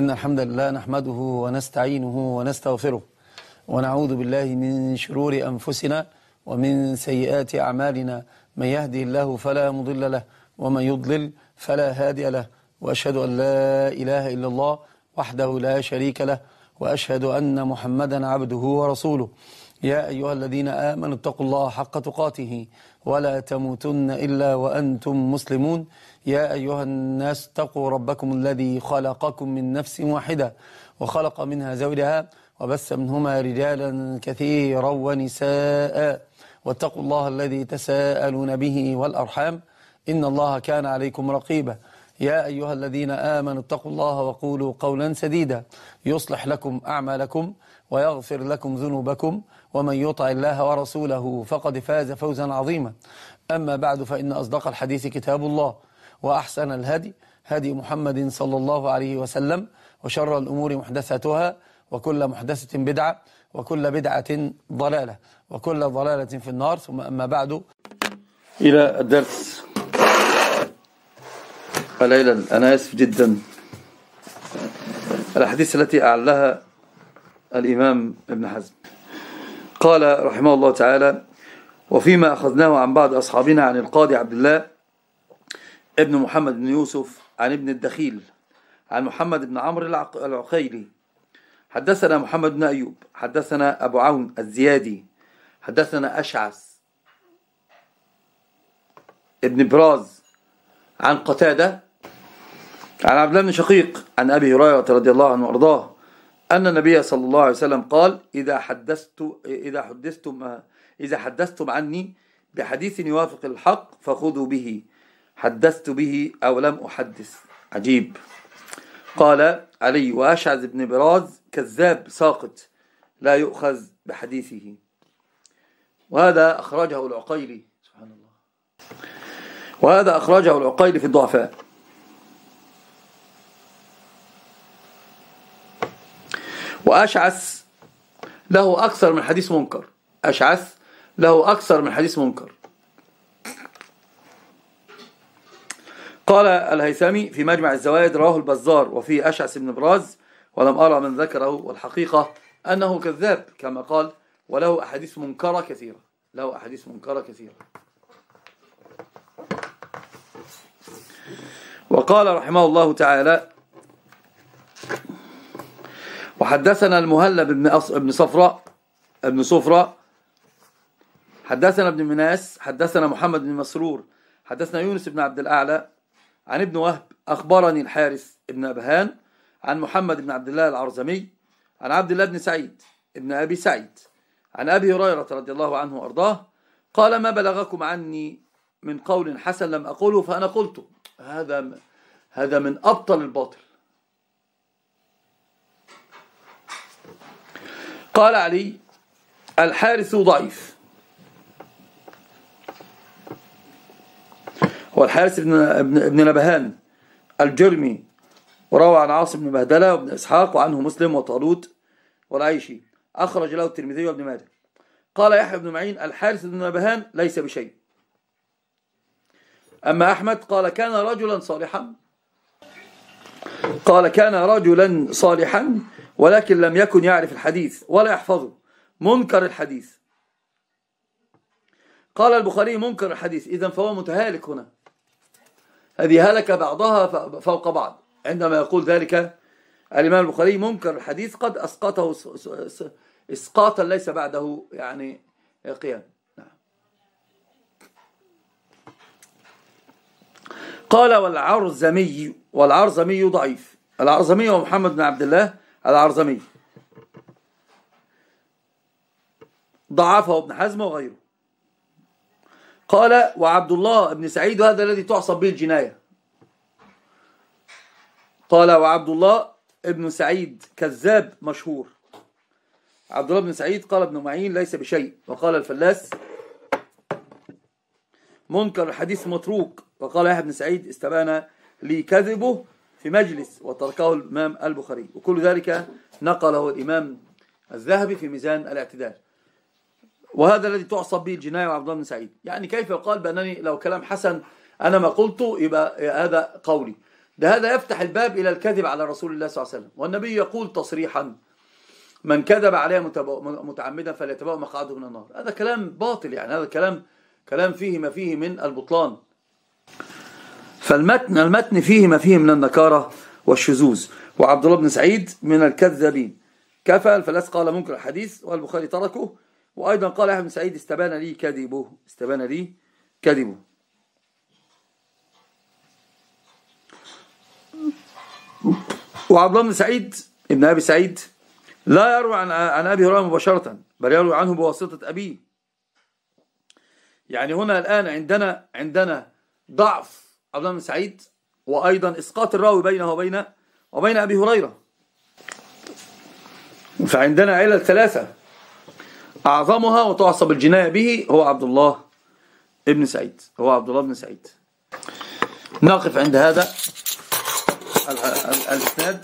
إن الحمد لله نحمده ونستعينه ونستغفره ونعوذ بالله من شرور أنفسنا ومن سيئات أعمالنا. من يهدي الله فلا مضل له ومن يضلل فلا هادي له، وأشهد أن لا إله إلا الله وحده لا شريك له، وأشهد أن محمدا عبده ورسوله. يا أيها الذين آمنوا اتقوا الله حق تقاته ولا تموتن إلا وأنتم مسلمون. يا أيها الناس اتقوا ربكم الذي خلقكم من نفس واحدة وخلق منها زوجها وبث منهما رجالا كثيرا ونساء، واتقوا الله الذي تساءلون به والأرحام إن الله كان عليكم رقيبا. يا أيها الذين آمنوا اتقوا الله وقولوا قولا سديدا يصلح لكم أعمالكم ويغفر لكم ذنوبكم، ومن يطع الله ورسوله فقد فاز فوزا عظيما. أما بعد، فإن أصدق الحديث كتاب الله، وأحسن الهدي هدي محمد صلى الله عليه وسلم، وشر الأمور محدثاتها، وكل محدثة بدعة، وكل بدعة ضلالة، وكل ضلالة في النار. ثم أما بعد، إلى الدرس الليلة. أنا آسف جدا، الأحاديث التي أعلها الإمام ابن حزم قال رحمه الله تعالى: وفيما أخذناه عن بعض أصحابنا عن القاضي عبد الله ابن محمد بن يوسف عن ابن الدخيل عن محمد بن عمرو العقيلي حدثنا محمد بن أيوب حدثنا أبو عون الزيادي حدثنا أشعث ابن براز عن قتادة عن عبد الله بن شقيق عن أبي هريرة رضي الله عنه وأرضاه أن النبي صلى الله عليه وسلم قال: إذا حدثتم عني بحديث يوافق الحق فخذوا به، حدثت به أو لم أحدث. عجيب. قال علي: وأشعث بن براز كذاب ساقط لا يؤخذ بحديثه. وهذا أخرجه العقيلي، سبحان الله، وهذا أخرجه العقيلي في الضعفاء. وأشعث له أكثر من حديث منكر، أشعث له أكثر من حديث منكر. قال الهيثمي في مجمع الزوائد: رواه البزار وفيه أشعث بن براز ولم أرى من ذكره، والحقيقة أنه كذاب كما قال، وله أحاديث منكرة كثيرة، له أحاديث منكرة كثيرة. وقال رحمه الله تعالى: وحدثنا المهلب ابن صفراء حدثنا ابن مناس حدثنا محمد بن مسرور حدثنا يونس بن عبد الأعلى عن ابن وهب أخبرني الحارث ابن أبهان عن محمد بن عبد الله العرزمي عن عبد الله بن سعيد ابن أبي سعيد عن أبي هريرة رضي الله عنه وأرضاه قال: ما بلغكم عني من قول حسن لم أقوله فأنا قلته. هذا من أبطل الباطل. قال علي: الحارث ضعيف. هو الحارث ابن نبهان الجرمي، وروى عن عاصم بن بهدلة وابن إسحاق وعنه مسلم وطالوت والعيشي، أخرج له الترمذي وابن ماجه. قال يحيى بن معين: الحارث بن نبهان ليس بشيء. أما أحمد قال: كان رجلا صالحا ولكن لم يكن يعرف الحديث ولا يحفظه، منكر الحديث. قال البخاري: منكر الحديث، إذن فهو متهالك. هنا هذه هلك بعضها فوق بعض. عندما يقول ذلك الإمام البخاري منكر الحديث قد أسقطه إسقاطا ليس بعده يعني قيام. نعم. قال: والعرزمي ضعيف. العرزمي هو محمد بن عبد الله العرزمي، ضعفه ابن حزم وغيره. قال: وعبد الله بن سعيد، هذا الذي تعصب به الجناية. قال: وعبد الله بن سعيد كذاب مشهور. عبد الله بن سعيد قال ابن معين ليس بشيء. وقال الفلاس: منكر الحديث متروك. وقال يحيى بن سعيد: استبان لي كذبه في مجلس وتركه الإمام البخاري. وكل ذلك نقله الإمام الذهبي في ميزان الاعتدال. وهذا الذي تعصب به الجناية وعبد الله بن سعيد. يعني كيف يقال بأنني لو كلام حسن أنا ما قلته يبقى هذا قولي؟ ده هذا يفتح الباب إلى الكذب على رسول الله صلى الله عليه وسلم. والنبي يقول تصريحا: من كذب عليه متعمدا فليتبوأ مقعده من النار. هذا كلام باطل، يعني هذا كلام فيه ما فيه من البطلان. فالمتن فيه ما فيه من النكارة والشذوذ. وعبد الله بن سعيد من الكذابين. كفى الفلاس قال منكر الحديث، والبخاري تركه. وأيضا قال يحيى بن سعيد: استبان لي كذبه. وعبد الله بن سعيد ابن أبي سعيد لا يروي عن أبي هريرة مباشرة، بل يروي عنه بواسطة أبيه. يعني هنا الآن عندنا ضعف عبد الله بن سعيد، وأيضا إسقاط الراوي بينه وبين أبي هريرة. فعندنا علل ثلاثة أعظمها وتعصب الجناية به هو عبد الله بن سعيد. نقف عند هذا الإسناد،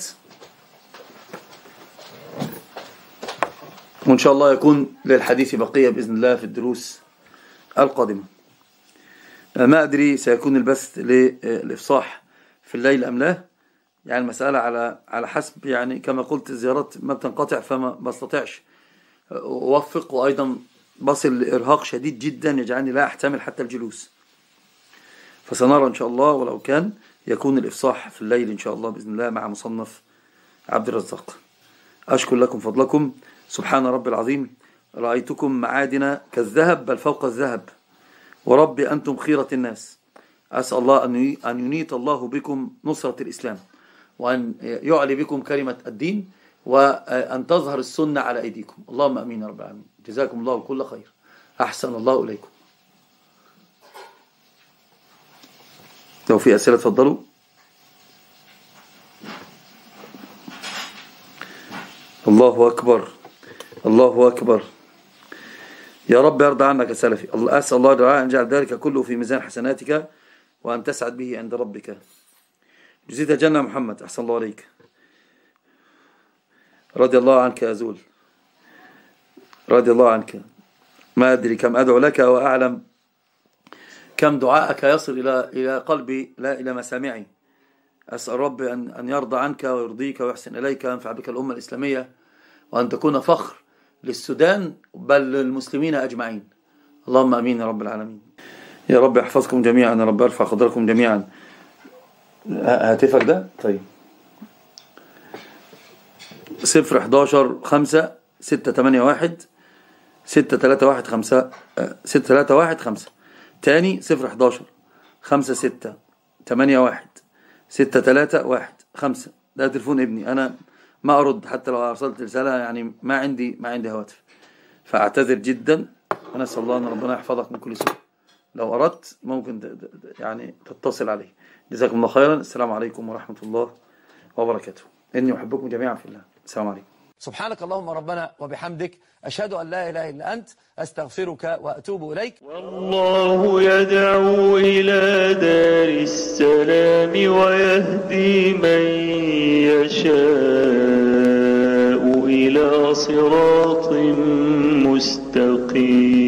وإن شاء الله يكون للحديث بقية بإذن الله في الدروس القادمة. ما أدري سيكون البث للإفصاح في الليل أم لا، يعني المسألة على حسب، يعني كما قلت الزيارات ما بتنقطع، فما بستطيعش أوفق، وأيضا بصل لإرهاق شديد جدا يجعلني لا أحتمل حتى الجلوس. فسنرى إن شاء الله، ولو كان يكون الإفصاح في الليل إن شاء الله بإذن الله مع مصنف عبد الرزاق. أشكر لكم فضلكم. سبحان رب العظيم، رأيتكم معادن كالذهب بل فوق الذهب، ورب أنتم خيرة الناس. أسأل الله أن ينيط الله بكم نصرة الإسلام، وأن يعلي بكم كلمة الدين، وأن تظهر السنة على أيديكم. اللهم أمين يا رب العالمين. جزاكم الله كل خير. أحسن الله إليكم. لو في أسئلة تفضلوا. الله أكبر، الله أكبر. يا رب يرضى عنك يا سلفي. أسأل الله أن يجعل ذلك كله في ميزان حسناتك، وأن تسعد به عند ربك. جزيت جنة محمد، أحسن الله عليك. رضي الله عنك يا زول، رضي الله عنك. ما أدري كم أدعو لك وأعلم كم دعاءك يصل إلى قلبي لا إلى مسامعي. أسأل رب أن يرضى عنك ويرضيك ويحسن إليك، وينفع بك الأمة الإسلامية، وأن تكون فخر للسودان بل للمسلمين أجمعين. اللهم أمين يا رب العالمين. يا رب يحفظكم جميعا، يا رب يرفع قدركم جميعا. هاتفك ده طيب 011-5-681-631-5 تاني 011-5-681-631-5. ده تلفون ابني، أنا ما أرد حتى لو أرسلت رسالة، يعني ما عندي هواتف، فأعتذر جدا. ونسأل الله أن ربنا يحفظك من كل سوء. لو أردت ممكن يعني تتصل عليه. جزاكم الله خيرا. السلام عليكم ورحمة الله وبركاته. إني أحبكم جميعا في الله. السلام عليكم. سبحانك اللهم ربنا وبحمدك، أشهد أن لا إله إلا أنت، أستغفرك وأتوب إليك. والله يدعو إلى دار السلام ويهدي من يشاء إلى صراط مستقيم.